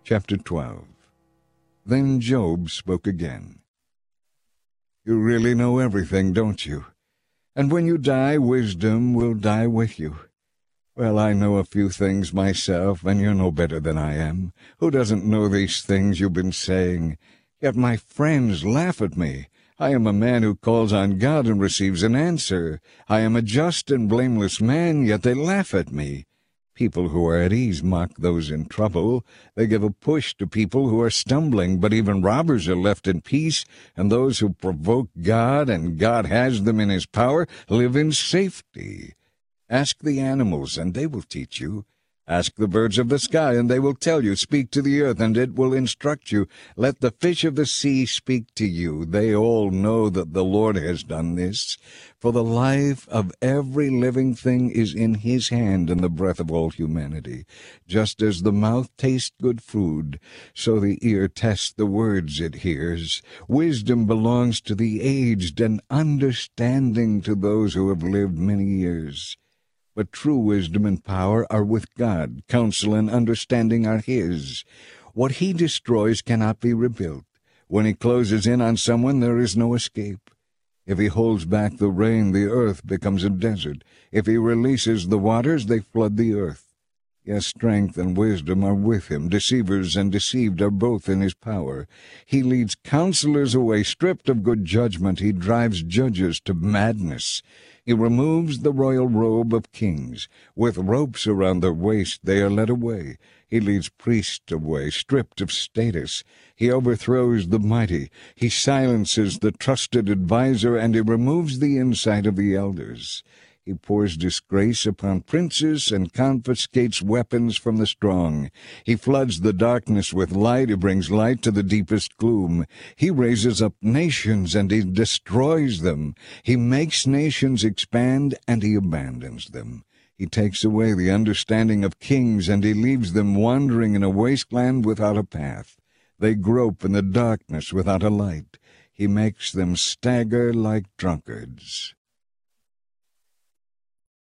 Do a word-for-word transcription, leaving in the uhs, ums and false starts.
Chapter twelve. Then Job spoke again. You really know everything, don't you? And when you die, wisdom will die with you. Well, I know a few things myself, and you're no better than I am. Who doesn't know these things you've been saying? Yet my friends laugh at me. I am a man who calls on God and receives an answer. I am a just and blameless man, yet they laugh at me. People who are at ease mock those in trouble. They give a push to people who are stumbling, but even robbers are left in peace, and those who provoke God, and God has them in his power, live in safety. Ask the animals, and they will teach you. Ask the birds of the sky, and they will tell you. Speak to the earth, and it will instruct you. Let the fish of the sea speak to you. They all know that the Lord has done this. For the life of every living thing is in his hand, and the breath of all humanity. Just as the mouth tastes good food, so the ear tests the words it hears. Wisdom belongs to the aged, and understanding to those who have lived many years. But true wisdom and power are with God. Counsel and understanding are his. What he destroys cannot be rebuilt. When he closes in on someone, there is no escape. If he holds back the rain, the earth becomes a desert. If he releases the waters, they flood the earth. Yes, strength and wisdom are with him. Deceivers and deceived are both in his power. He leads counselors away, stripped of good judgment. He drives judges to madness. He removes the royal robe of kings. With ropes around their waist they are led away. He leads priests away, stripped of status. He overthrows the mighty. He silences the trusted adviser, and he removes the insight of the elders. He pours disgrace upon princes and confiscates weapons from the strong. He floods the darkness with light. He brings light to the deepest gloom. He raises up nations, and he destroys them. He makes nations expand, and he abandons them. He takes away the understanding of kings, and he leaves them wandering in a wasteland without a path. They grope in the darkness without a light. He makes them stagger like drunkards.